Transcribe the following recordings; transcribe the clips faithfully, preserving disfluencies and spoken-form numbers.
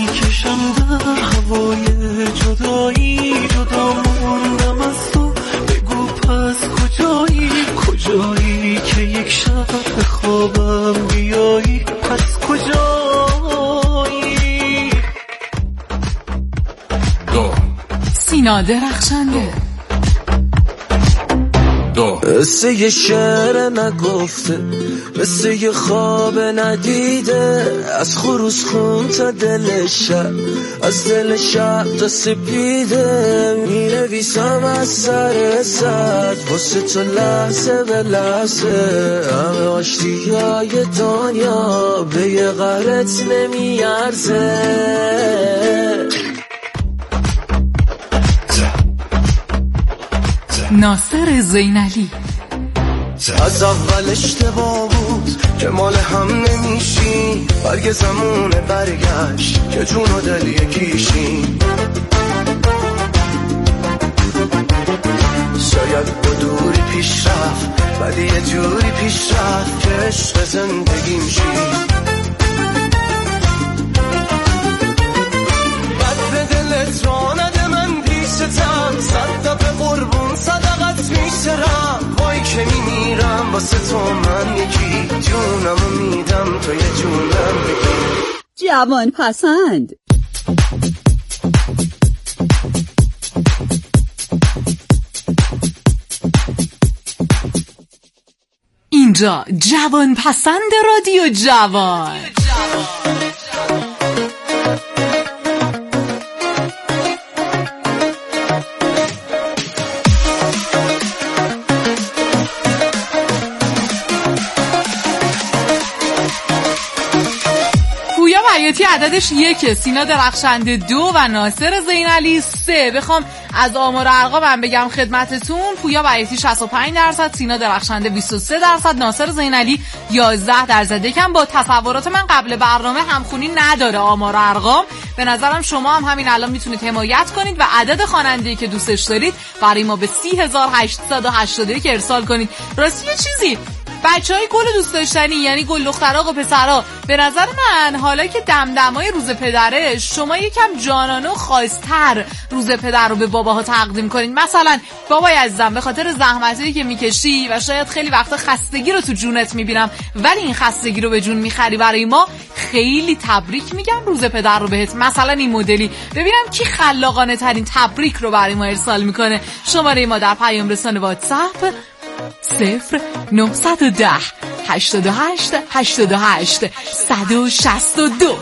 میکشم در هوای جدایی، جدا موندم از تو، بگو پس کجایی، کجایی که یک شب خوابم بیایی، پس کجایی. دو سینا درخشنده مثل یه شعر نگفته، مثل یه خواب ندیده، از خروس خون تا دل شب، از دل شب تا سپیده، می نویسم از سر سر واسه تو لحظه به لحظه، همه آشتی های دنیا به یه قهرت نمی ارزه. ناصر زینالی از اول اشتباه بود که مال هم نمیشیم، برگ زمونه برگشت که جون و دل یکیشیم، شاید با دوری پیش رفت ولی یه جوری پیش رفت که عشق زندگیم شیم. بد به دلت را نده من پیشتم، صد تا به قربون صدقت میشرم، وای که میمیرم واسه تو من یکی، جونمو میدم تو یه جونم بگی. جوان پسند اینجا جوان پسند رادیو جوان. حیاتی عددش یک، سینا درخشنده دو و ناصر زینالی سه. بخوام از آمار و ارقامم بگم خدمتتون، پویا بیاتی شصت و پنج درصد، سینا درخشنده بیست و سه درصد، ناصر زینالی یازده درصد. یکم با تصورات من قبل برنامه همخونی نداره آمار و ارقام. به نظرم شما هم همین الان میتونید حمایت کنید و عدد خواننده‌ای که دوستش دارید برای ما به سی هزار و هشتصد و هشتاد و یک ارسال کنید. راستی یه چیزی، بچهای گل دوست داشتنی، یعنی گل دخترها و پسرها، به نظر من حالا که دمدمای روز پدره، شما یکم جانانه و خواستر روز پدر رو به باباها تقدیم کنین. مثلا بابای عزیزم، به خاطر زحمتی که میکشی و شاید خیلی وقتا خستگی رو تو جونت میبینم ولی این خستگی رو به جون میخری برای ما، خیلی تبریک میگم روز پدر رو بهت. مثلا این مدلی ببینم کی خلاقانه ترین تبریک رو برای ما ارسال میکنه. شماره ما در پیام رسان واتساپ صفر نهصد و ده هشتاد و هشت هشتاد و هشت صد و شصت و دو.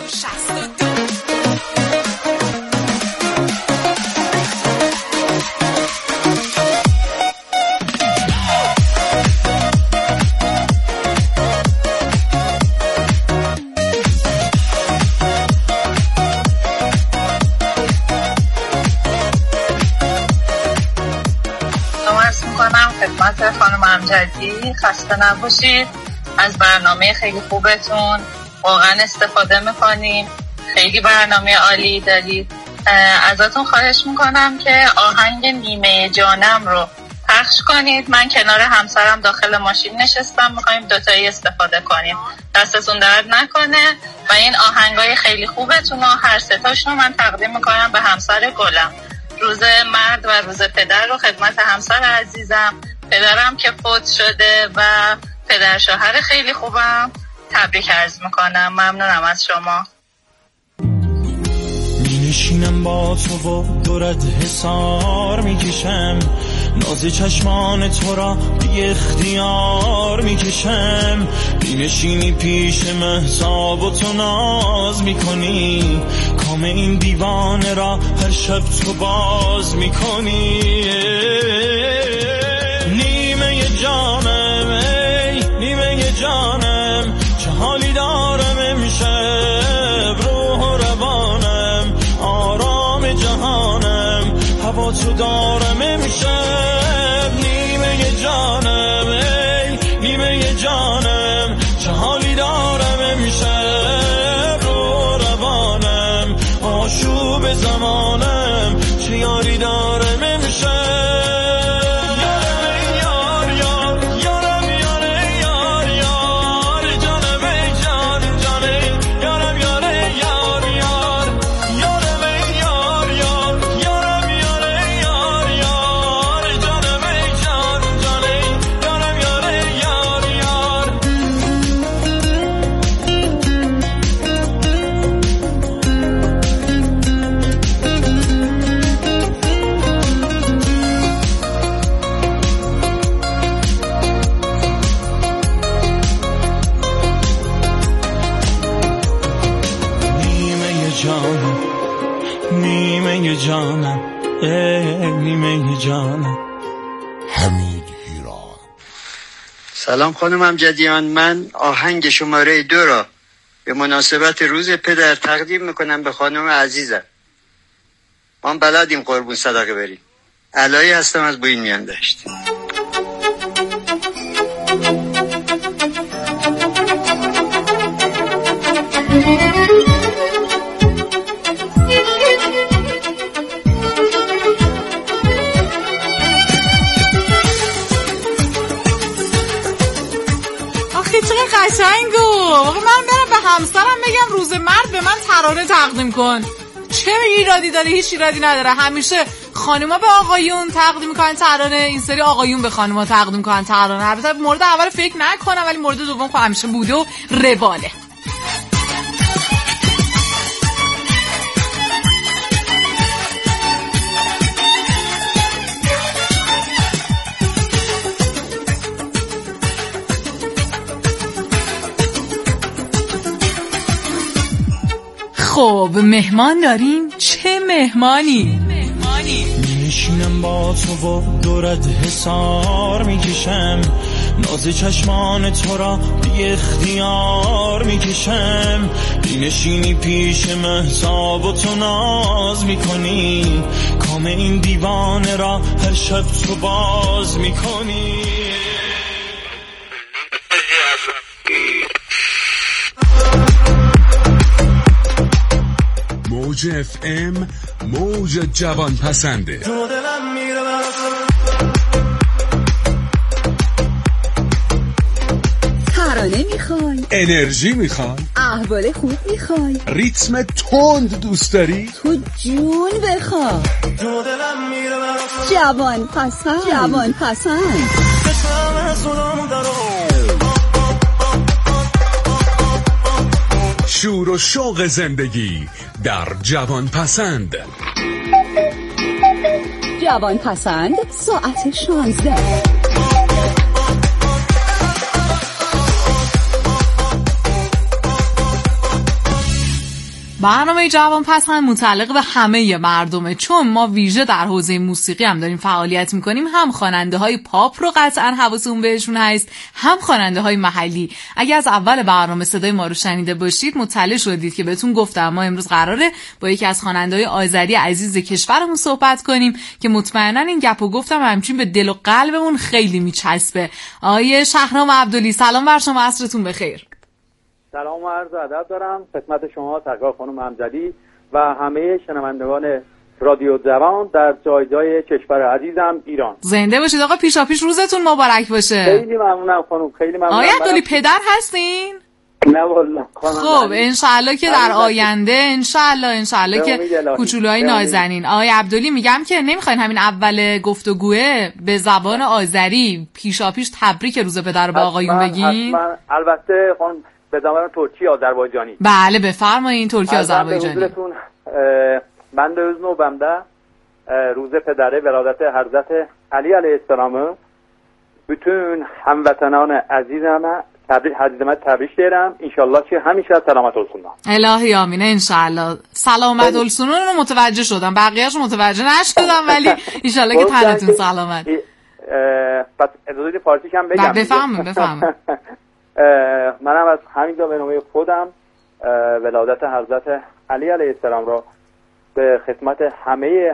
خدمت خانم امجدی، خسته نباشید. از برنامه خیلی خوبتون واقعا استفاده میکنیم، خیلی برنامه عالی دارید. ازتون خواهش میکنم که آهنگ نیمه جانم رو پخش کنید. من کنار همسرم داخل ماشین نشستم، میخوایم دوتایی استفاده کنیم، دستتون درد نکنه. و این آهنگای خیلی خوبتون رو هر ستاشون من تقدیم میکنم به همسر گلم. روز مرد و روز پدر رو خدمت همسر عزیزم، پدرم که فوت شده و پدر شوهر خیلی خوبم تبریک عرض میکنم. ممنونم از شما. می نشینم با تو و دورت حسار میکشم، ناز چشمان تو را بی اختیار میکشم. می نشینی پیش مهتاب و تو ناز میکنی، کام این دیوانه را هر شب تو باز میکنی. نیمه جانم ای نیمه جانم، چه حالی دارم امشب، روح و روانم آرام جهانم، هوا تو دارم امشب. نیمه جانم ای نیمه جانم، چه حالی دارم امشب، روح و روانم آشوب زمانم، چه یاری دارم امشب. نیمه جانم نیمه جانم. حمید هیران. سلام خانم امجدیان، من آهنگ شماره دو را به مناسبت روز پدر تقدیم میکنم به خانم عزیزم. ما بلدیم قربون صدقه بریم. علایی هستم از بوین میان داشت. آخه چقدر قشنگو. آخه من برم به همسرم بگم روز مرد به من ترانه تقدیم کن. چه ایرادی داره؟ هیچ ایرادی نداره. همیشه خانوما به آقایون تقدیم میکنن ترانه، این سری آقایون به خانوما تقدیم میکنن ترانه. البته مورد اول فکر نکنم ولی مورد دوم که همیشه بوده و رواله. خب مهمان داریم. چه مهمانی؟ میشینم با تو و دورت حسار میکشم، ناز چشمان تو را بی اختیار میکشم. نشینی پیش مهتاب و تو ناز میکنی، کام این دیوانه را هر شب تو باز میکنی. موج اف ام، موج جوان پسنده. ترانه میخوای؟ انرژی میخوای؟ احوال خوب میخوای؟ ریتم تند دوست داری؟ تو جون بخواه. جوان پسند. جوان پسند. شور و شوق زندگی در جوان پسند. جوان پسند ساعت شانزده. برنامه جوان پسند متعلق به همه مردمه، چون ما ویژه در حوزه موسیقی هم داریم فعالیت میکنیم. هم خواننده های پاپ رو قطعا حواسمون بهشون هست، هم خواننده های محلی. اگه از اول برنامه صدای ما رو شنیده باشید مطلع شدید که بهتون گفتم ما امروز قراره با یکی از خواننده های آذری عزیز کشورمون صحبت کنیم که مطمئنا این گپو گفتم همچین به دل و قلبمون خیلی میچسبه. آیه شهرام عبدلی، سلام بر شما، عصرتون بخیر. سلام و عرض ادب دارم خدمت شما سرکار خانم امجدی و همه شنوندگان رادیو جوان در جای جای کشور عزیزم ایران. زنده باشید آقا، پیشا پیش روزتون مبارک باشه. خیلی ممنونم خانم، خیلی ممنونم. آقای عبدلی پدر هستین؟ نه والله خانم. خب انشالله که در آینده انشالله انشالله که کوچولوهای نازنین. آقای عبدلی میگم که نمیخواین همین اول گفتگوه به زبان آذری پیشا پیش تبریک روز پدر رو به آقایون بگین؟ البته خانم به زبان ترکی آذربایجانی. بله بفرمایین. ترکی آذربایجانی. من de öz növbəmdə روز پدر ولادت حضرت علی علیه السلام bütün هموطنان عزیزم تبریک عزیزم تبریک deyirəm. انشالله که همیشه سلامت olsunlar. الهی آمین. انشالله سلامت olsunlar رو متوجه شدم، بقیه‌اش متوجه نشدم ولی انشالله که تنتون سلامت. پس اجازه فارسی کم بگم. بفهمم بفهمم. منم از همینجا به نوبه خودم ولادت حضرت علی علیه السلام را به خدمت همه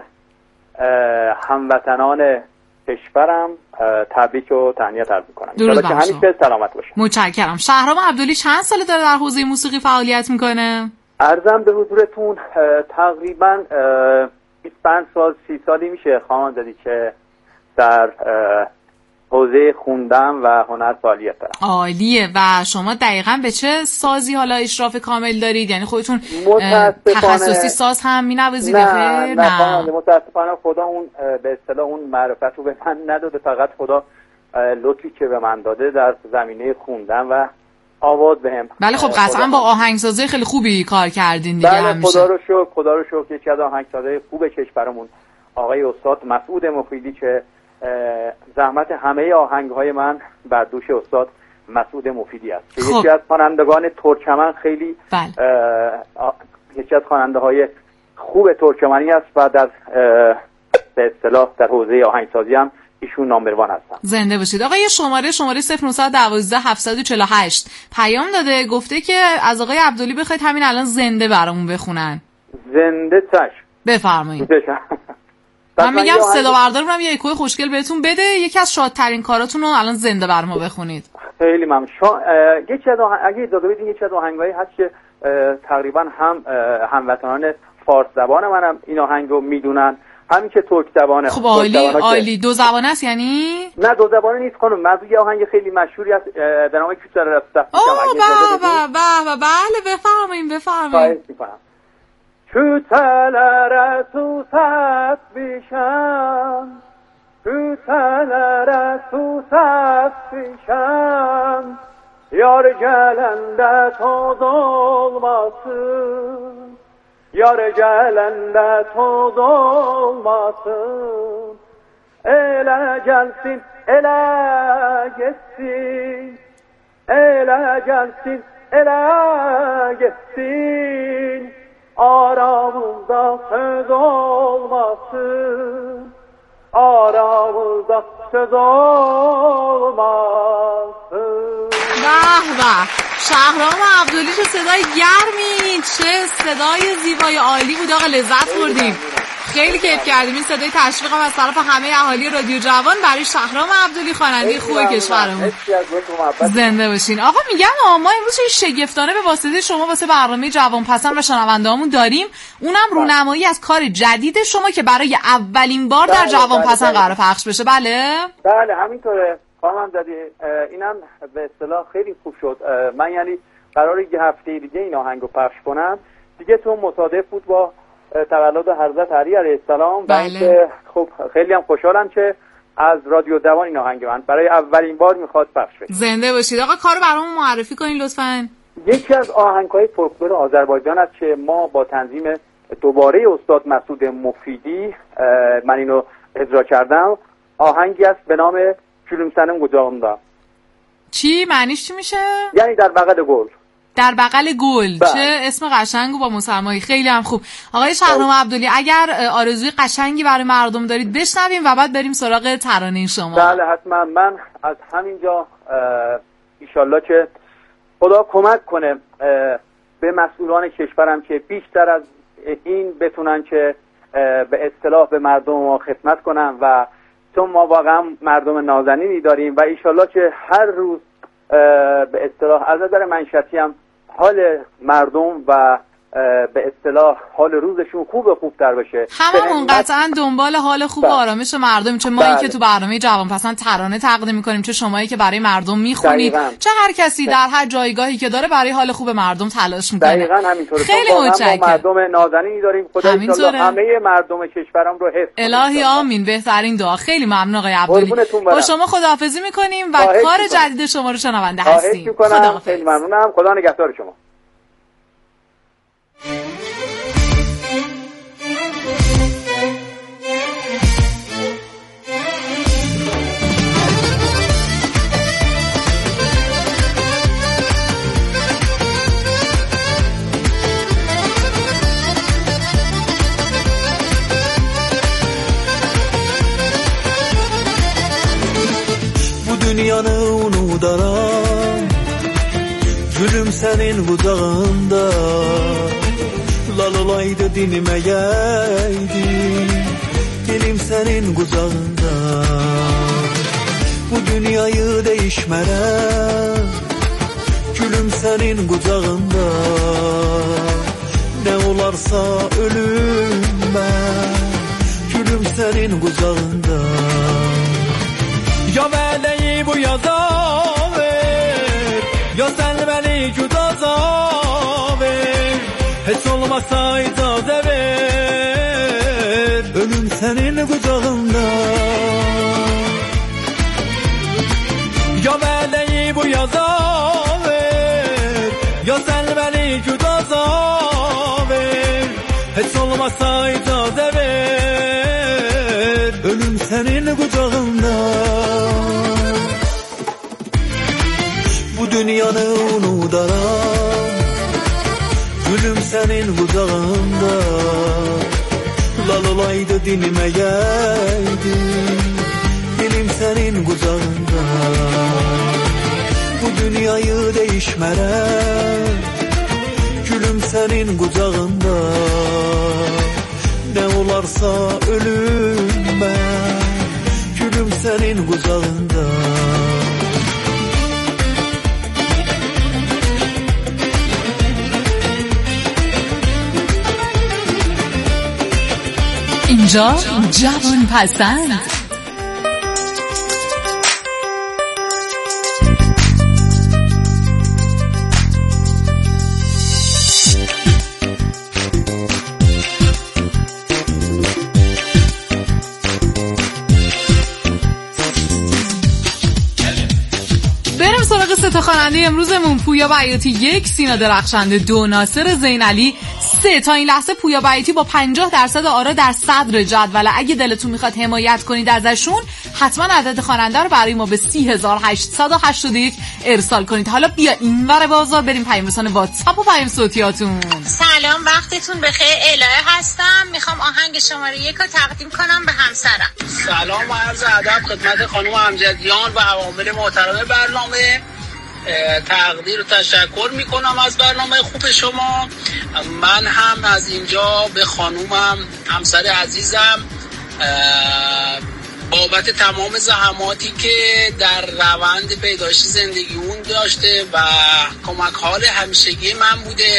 هموطنان کشورم تبریک و تهنیت عرض می‌کنم. ان که همیشه سلامت باشه. متشکرم. شهرام عبدلی چند ساله داره در حوزه موسیقی فعالیت میکنه؟ عرضم به حضورتون تقریبا بیست و پنج سال سی سالی میشه خانم زدی که در حوزه خوندن و هنر فعالیت دارم. عالیه. و شما دقیقاً به چه سازی حالا اشراف کامل دارید؟ یعنی خودتون تخصصی ساز هم می‌نوازید؟ نه نه, نه. نه. متاسفانه خدا اون به اصطلاح اون معرفت رو به من نداده، فقط خدا لطفی که به من داده در زمینه خوندن و آواز بهم. بله خب قطعاً با آهنگسازی خیلی خوبی کار کردین دیگه. بله همیشه. خدا رو شکر، خدا رو شکر یکی از آهنگسازهای خوب کشورمون آقای استاد مسعود مفیدی که زحمت همه آهنگ‌های من بر دوش استاد مسعود مفیدی است که خب. یکی از خوانندگان ترکمن خیلی بله. یکی از خواننده‌های خوب ترکمنی است و در به اصطلاح در حوزه آهنگسازی هم ایشون نامبروان هستن. زنده باشید. آقا یه شماره شماره صفر نه یک دو هفت چهار هشت پیام داده، گفته که از آقای عبدلی بخواید همین الان زنده برامون بخونن. زنده چشم. بفرمایید. من میگم صدا بردارم یه اکوی خوشگل بهتون بده، یکی از شادترین کاراتون رو الان زنده بر ما بخونید. خیلی ممنون. شا... یکی از آهنگ... اگه اجازه بدین یکی از آهنگایی هست که تقریبا هم هموطنان فارس زبان منم این آهنگو میدونن، همین که ترک زبانه. خب عالی عالی. دو زبانه است یعنی؟ نه دو زبانه نیست خانم. موضوع یه آهنگ خیلی مشهوری است به نام کوچه رفته. اوه به به به بله بفرمایید بفرمایید. Kütelere tutat bişem, kütelere tutat bişem, yar gelende toz olmasın, yar gelende toz olmasın, ele gelsin, ele geçsin, ele gelsin, ele geçsin. Aramızda söz olmasın, aramızda söz olmasın. به به شهرام عبدلی چه صدای گرمی، چه صدای زیبای عالی بود آقا، لذت بردیم. خیلی کیف کردیم. این صدای تشویقم از طرف همه اهالی رادیو جوان برای شهرام عبدلی خواننده خوب کشورمون. زنده باشین. آقا میگم ما امروز یه شگفتانه به واسطه شما واسه برنامه جوان پسند و شنونده‌هامون داریم، اونم رونمایی از کار جدید شما که برای اولین بار در جوان پسند قرار پخش بشه. بله بله همینطوره خانم زدی. اینم به اصطلاح خیلی خوب شد. من یعنی قراره یه هفته دیگه این آهنگو پخش کنم دیگه، تو مصادف بود با تولد حضرت علی علیه السلام. و اینکه خب خیلی هم خوشحالم که از رادیو دوان این آهنگ من برای اولین بار میخواد پخش بشه. زنده باشید. آقا کارو برامون معرفی کنین لطفاً. یکی از آهنگ‌های فولکلور آذربایجان است که ما با تنظیم دوباره استاد مسعود مفیدی من اینو اجرا کردم. آهنگی است به نام کلومسنم گجاغندا. چی معنیش چی میشه؟ یعنی در بغل گل. در بغل گل. بله. چه اسم قشنگ و با مسمایی. خیلی هم خوب. آقای شهرام عبدلی اگر آرزوی قشنگی برای مردم دارید بشنویم و بعد بریم سراغ ترانه شما. بله حتما. من از همینجا ایشالله که خدا کمک کنه به مسئولان کشورم که بیشتر از این بتونن که به اصطلاح به مردم ما خدمت کنن، و چون ما واقعا مردم نازنینی داریم و ایشالله که هر روز به اصطلاح از نظر معیشتی هم حال مردم و به اصطلاح حال روزشون خوب خوبتر بشه. هممون قطعا دنبال حال خوب و آرامش مردم، چه مایی که تو برنامه جوان پسند ترانه تقدیم میکنیم، چه شمایی که برای مردم میخونید، چه هر کسی در هر جایگاهی که داره برای حال خوب مردم تلاش میکنه. دقیقاً همینطوره. خیلی متشکرم. مردم نازنینی داریم. خدا ان همه مردم کشورم رو حفظ کنه. الهی آمین. بهترین دعا. خیلی ممنون آقای عبدلی. با شما خداحافظی میکنیم و کار جدید شما رو شنونده هستیم. خداحافظ. خیلی ممنونم. خدا نگهدار شما. Bu dünyanı unudaram, gülüm senin kucağında. Lalalaydı dinmeyeydi, dilim senin kucağında. Bu dünyayı değişmerem, gülüm senin kucağında. Ne olarsa ölüm ben, gülüm senin kucağında. Ya meleği bu yaza ver, ya sen beni güdaza ver. Hiç olmazsa icazə ver, ölüm senin kucağında. Ya meleği bu yaza ver, ya sen beni güdaza ver. Hiç olmazsa icazə ver, ölüm senin kucağında. Bu dünyanı unudaram, gülüm senin kucağında. dinime geldi, dilim senin kucağında. Bu dünyayı değişmerem, gülüm senin kucağında. Ne olarsa ölüm ben, gülüm senin kucağında. اینجا جوان پسند. بریم سراغ سه تا خواننده امروزمون. پویا بیاتی یک، سینا درخشنده دو، ناصر زینعلی سه. تا این لحظه پویا بیاتی با پنجاه درصد آرا در صدر جدول. اگه دلتون میخواد حمایت کنید ازشون، حتما عدد خواننده رو برای ما به سی هزار و هشتصد و هشتاد و یک ارسال کنید. حالا بیا اینور بازار بریم پیام رسان واتساپ و پیام صوتیاتون. سلام، وقتتون بخیر. الهه هستم، میخوام آهنگ شماره یک رو تقدیم کنم به همسرم. سلام و عرض ادب خدمت خانم امجدیان و عوامل محترم برنامه. تقدیر و تشکر میکنم از برنامه خوب شما. من هم از اینجا به خانومم، همسر عزیزم، بابت تمام زحماتی که در روند پیدایش زندگی اون داشته و کمک حال همیشگی من بوده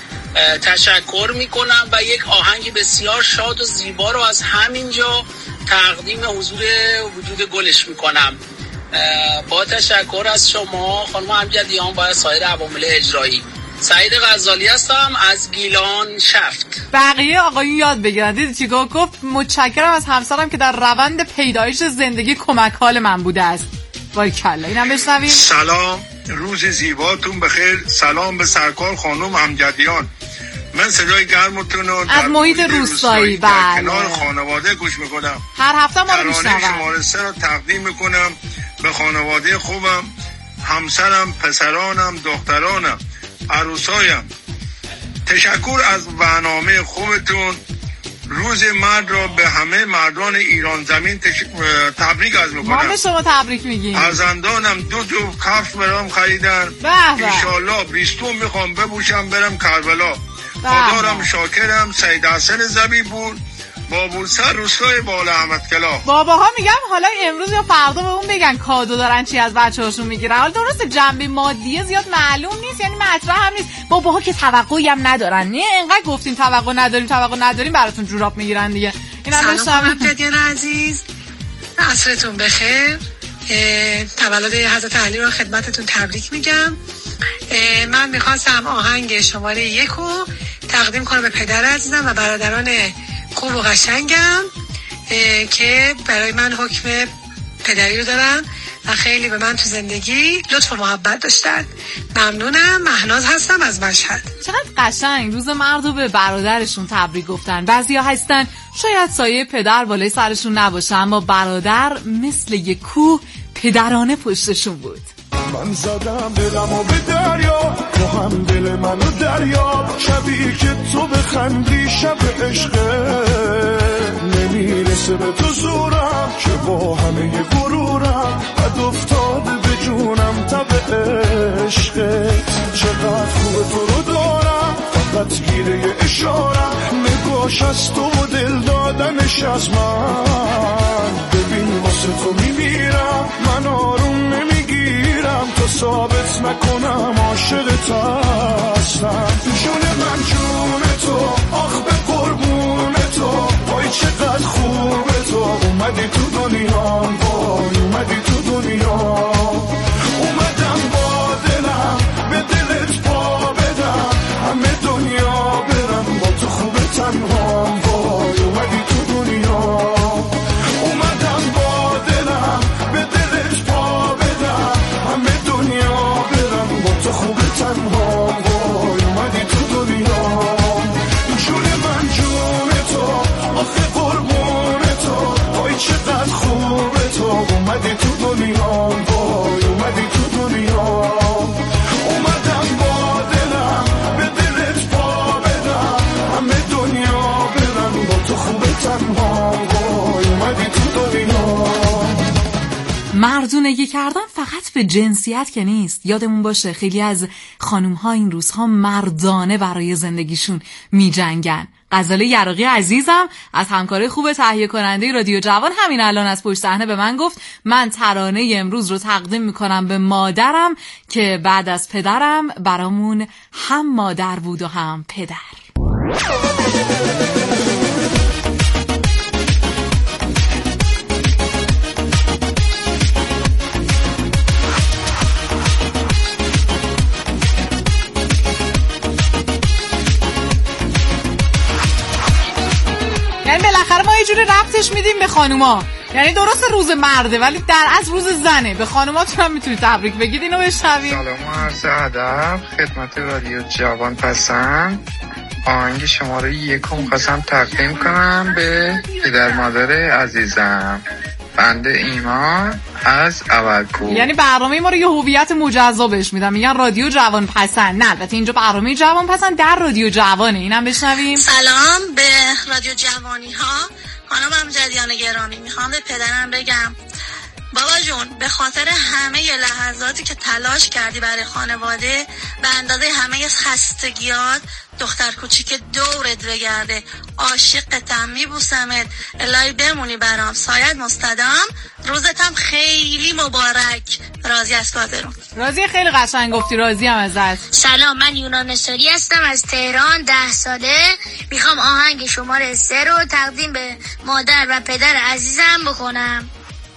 تشکر میکنم و یک آهنگ بسیار شاد و زیبا رو از همینجا تقدیم حضور وجود گلش میکنم. با تشکر از شما خانم امجدیان و سایر عوامل اجرایی. سعید غزالی هستم از گیلان شفت. بقیه آقایون یاد بگیرن. دیدی چیکار گفت؟ متشکرم از همسرم که در روند پیدایش زندگی کمک حال من بوده است. باریکلا. اینم بشنویم. سلام، روز زیباتون بخیر. سلام به سرکار خانم امجدیان. من صدای گرمتون رو از محیط روستایی در بله. کنار خانواده گوش میکنم. هر هفته ما رو میشنوم. ترانه شماره سه رو تقدیم میکنم به خانواده خوبم، همسرم، پسرانم، دخترانم، عروسایم. تشکر از برنامه خوبتون. روز مرد را به همه مردان ایران زمین تش... تبریک از میکنم. ما به شما تبریک میگیم. فرزندانم دو جو کفش برام خریدن. انشالله بیستون میخوام ببوشم برم کربلا. خدارم شاکرم. سید حسن زبیبور، بابورسر، روستای بالا احمد کلا. باباها میگم حالا امروز یا فردا به اون بگن کادو دارن چی از بچه‌هاشون میگیرن. حالا درسته جنبه مادیه زیاد معلوم نیست، یعنی مطرح هم نیست. باباها که توقعی هم ندارن. نه انقدر گفتیم توقع نداریم توقع نداریم براتون جوراب میگیرن دیگه. اینم سلام خانم عزیز، عصرتون بخیر. تولد حضرت علی رو خدمتتون تبریک میگم. من میخواستم آهنگ شماره یک رو تقدیم کنم به پدر عزیزم و برادران خوب و قشنگم که برای من حکم پدری رو دارن و خیلی به من تو زندگی لطف و محبت داشتن. ممنونم. مهناز هستم از مشهد. چقدر قشنگ روز مرد رو به برادرشون تبریک گفتن. بعضیا هستن شاید سایه پدر بالای سرشون نباشه، اما برادر مثل یک کوه پدرانه پشتشون بود. من زدم دلمو به دریا، تو هم دل منو دریا. شبی که تو بخندی شب عشقه، نمیرسه به تو زورم که با همه غرورم بد افتاده به جونم تب عشقت. چقدر خوب تو رو دارم، فقط گیره اشارم. نگاش از تو و دل دادنش از من. ببین واسه تو میمیرم، من آروم نمیگیرم تا ثابت نکنم عاشقت هستم. جون من جون تو، آخ به قربون تو. وای چقدر خوبه تو، اومدی تو دنیا، وای اومدی تو دنیا. اومدم با دلم به دلت پا بدم، همه دنیا برم با تو خوبه تنها. وای اومدی تو دنیا. اومدم با دلم به دلت پا بدم، همه دنیا برم با تو خوبه تنها. وای اومدی تو دنیا. جون من جون تو، آخه قربون تو. وای چقدر خوبه تو، اومدی تو دنیا. وای اومدی تو دنیا. اومدم با دلم به دلت پا بدم، همه دنیا مردونگی کردن فقط به جنسیت که نیست. یادمون باشه خیلی از خانوم‌ها این روزها مردانه برای زندگیشون می‌جنگن. غزاله یراقی عزیزم از همکاره خوب تهیه کننده رادیو جوان همین الان از پشت صحنه به من گفت من ترانه امروز رو تقدیم میکنم به مادرم که بعد از پدرم برامون هم مادر بود و هم پدر. یعنی بالاخره ما یه جوری ربطش میدیم به خانوما. یعنی درست روز مرده ولی در اصل روز زنه. به خانوماتون هم میتونید تبریک بگید. اینو بشنویم. سلام و عرض ادب خدمت رادیو جوان پسند. آهنگ شماره یکم خواستم تقدیم کنم به پدر مادر عزیزم بنده ایمان از اولکو. یعنی برنامه ما رو یه هویت مجزا بهش میدم، میگن رادیو جوان پسند. نه البته اینجا برنامه جوان پسند در رادیو جوانه. اینم بشنویم. سلام به رادیو جوانی ها. خانم امجدیان گرامی، میخوام به پدرم بگم بابا جون به خاطر همه لحظاتی که تلاش کردی برای خانواده، به اندازه همه خستگیات دختر کوچیک دورت بگرده. عاشقتم، میبوسمت، الهی بمونی برام، سایت مستدام. روزتم خیلی مبارک. راضی از کادرون. راضی خیلی قشنگ گفتی. راضی هم ازت. سلام، من یونان نصاری هستم از تهران، ده ساله. میخوام آهنگ شماره سه رو تقدیم به مادر و پدر عزیزم بکنم.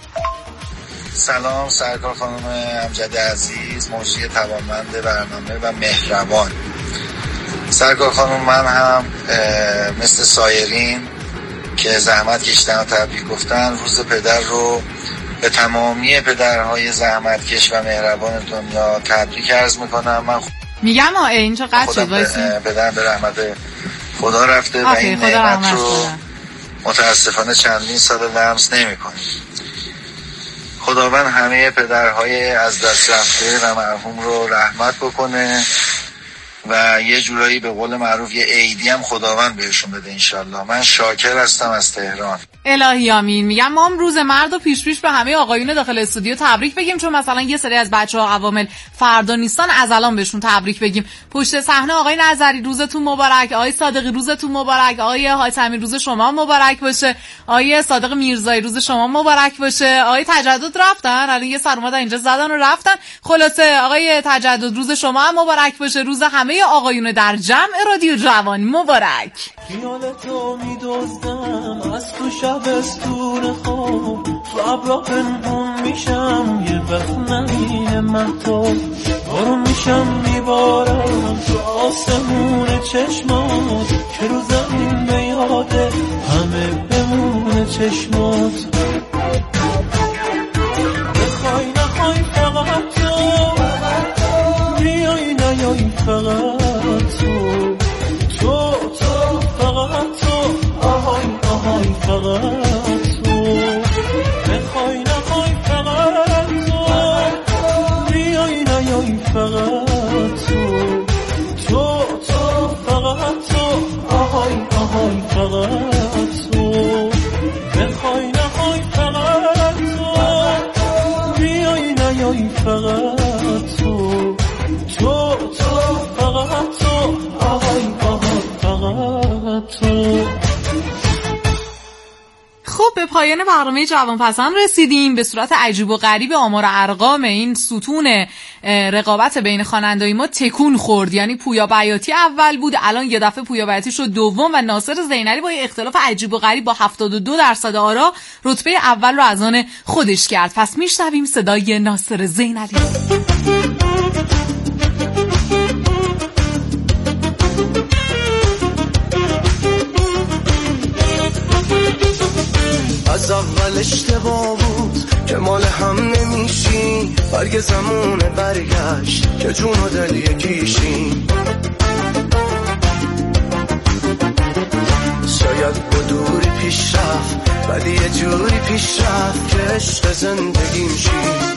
سلام سرکار خانم امجد عزیز، مجری توانمند برنامه و مهربان. سرکار خانم، من هم مثل سایرین که زحمت کشیدن و تبریک گفتن، روز پدر رو به تمامی پدرهای زحمتکش و مهربان دنیا تبریک عرض میکنم. من میگم آه اینجا قد شد وایسی. پدرم به رحمت خدا رفته و این نعمت رو متاسفانه چندین سال لمس نمی‌کنیم. خداوند همه پدرهای از دست رفته و مرحوم رو رحمت بکنه و یه جورایی به قول معروف یه عیدی هم خداوند بهشون بده انشالله. من شاکر هستم از تهران. الهی آمین. میگم ما هم روز مرد و پیش پیش به همه آقایون داخل استودیو تبریک بگیم، چون مثلا یه سری از بچه‌ها عوامل فردا نیستن، از الان بهشون تبریک بگیم. پشت صحنه آقای نظری روزتون مبارک، آقای صادقی روزتون مبارک، آقای حاتمی روز شما مبارک باشه، آقای صادق میرزایی روز شما مبارک باشه، آقای تجدد رفتن الان یه سر اومدن اینجا زدن و رفتن. خلاصه آقای تجدد روز شما هم مبارک باشه، روز همه آقایون در جمع رادیو جوان مبارک. خیالتو میدوزدم از تو شبستون خواب، تو ابرا پنهون میشم، یه وقت نمینه من تو بارون میشم میبارم تو آسمون چشمات، که رو زمین به یاده همه بمونه چشمات. بخوای نخوای فقط تو بیای نیای فقط تو تو تو فقط تو آهای آهای فقط تو. بخوای نخوای فقط تو بیای نیای فقط تو تو تو فقط تو آهای آهای فقط تو. بخوای نخوای فقط تو بیای نیای فقط تو تو تو فقط تو آهای آهای فقط تو. خب به پایان برنامه جوانپسند رسیدیم. به صورت عجیب و غریب آمار ارقام این ستون رقابت بین خواننده‌های ما تکون خورد. یعنی پویا بیاتی اول بود، الان یه دفعه پویا بیاتی شد دوم و ناصر زینالی با یه اختلاف عجیب و غریب با هفتاد و دو درصد آرا رتبه اول رو از آن خودش کرد. پس میشنویم صدای ناصر زینالی. از اول اشتباه بود که مال هم نمیشیم، برگ زمونه برگشت که جون و دل یکیشیم. شاید با دوری پیش رفت ولی یه جوری پیش رفت که عشق زندگیم شیم.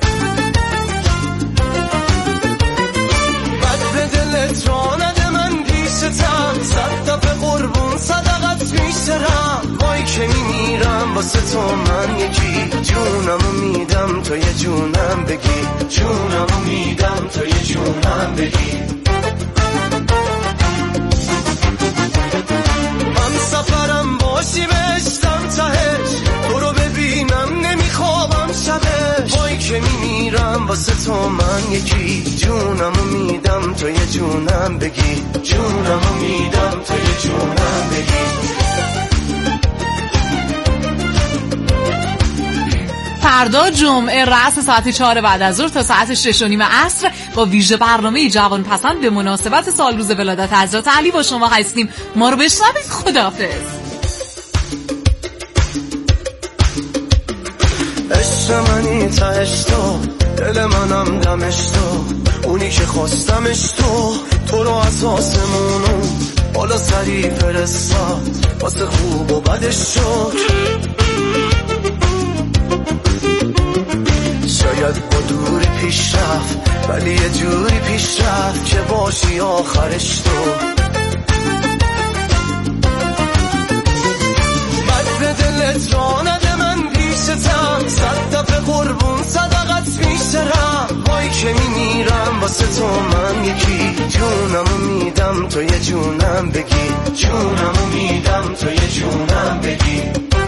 بد به دلت را نده من پیشتم، صد دفعه قربون صدقت میسرم، وای که میمیرم واسه تو من یکی جونمو میدم تو یه جونم بگی، جونمو میدم تو یه جونم بگی. من سفرم باشی بشتم تهش، تو رو ببینم نمیخوابم شبش. وای که میمیرم واسه تو من یکی، جونمو میدم تو یه جونم بگی، جونمو میدم تو یه جونم بگی. فردا جمعه رأس ساعت چهار بعد از ظهر تا ساعت شش و نیم عصر با ویژه برنامه جوان پسند به مناسبت سال روز ولادت حضرت علی با شما هستیم. ما رو بشنوید. خداحافظ. عشق منی تهش تو، دل منم دمش تو، اونی که خواستمش تو، تو رو از آسمونو بالا سری فرستاد، واسه خوب و بدش شد. شاید با دوری پیش رفت ولی یه جوری پیش رفت که باشی آخرش تو. بد به دلت را نده من پیشتم، صد دفعه قربون صدقت میشرم. وای که میمیرم واسه تو من یکی، جونمو میدم تو یه جونم بگی، جونمو میدم تو یه جونم بگی.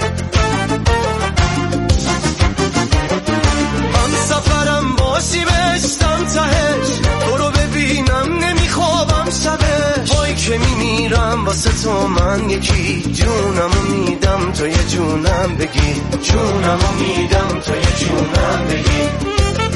سفرم باشی بشتم تهش، تو رو ببینم نمیخوابم شبش. وای که میمیرم واسه تو من یکی، جونمو میدم تو یه جونم بگی، جونمو میدم تو یه جونم بگی.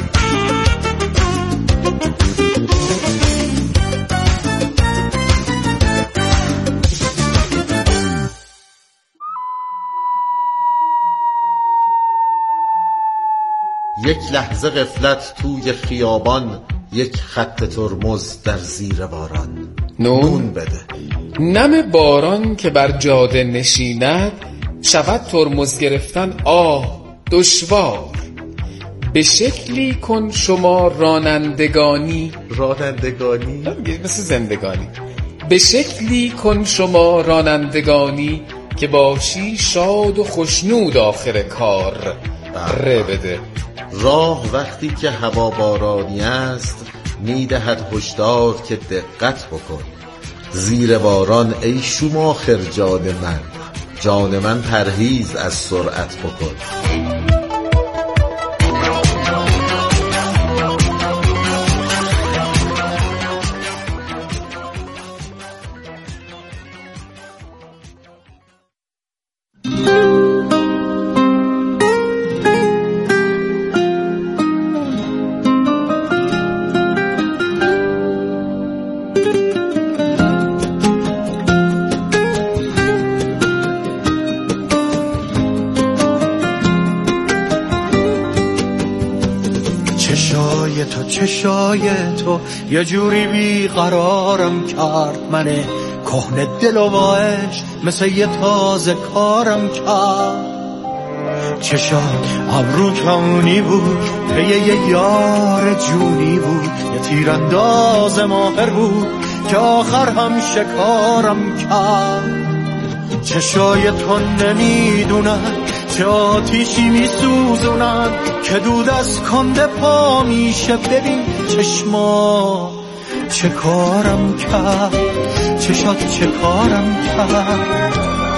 یک لحظه غفلت توی خیابان، یک خط ترمز در زیر باران. نون بده. نم باران که بر جاده نشیند، شود ترمز گرفتن آه دشوار. به شکلی کن شما رانندگانی، رانندگانی مثل زندگانی. به شکلی کن شما رانندگانی، که باشی شاد و خوشنود آخر کار. ره بده. راه وقتی که هوا بارانی است، میدهد هشدار که دقت بکن. زیر باران ای شوماخر جان من، جان من پرهیز از سرعت بکن. چشای تو یه جوری بیقرارم کرد، من کهنه دل و باش مثل یه تازه کارم کرد. چشات ابرو کمونی بود، پی یه یار جونی بود، یه تیرانداز ماهر بود که آخر هم شکارم کرد. چشای تو نمیدونن چه آتیشی میسوزونن، که دود از کنده پا میشه. ببین چشما چه کارم کرد، چشات چه کارم کرد.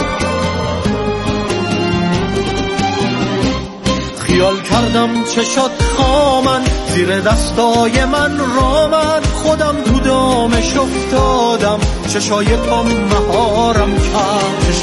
خیال کردم چشات خامن، زیر دستای من رامن، خودم تو دامش افتادم. چشای تو مهارم کرد.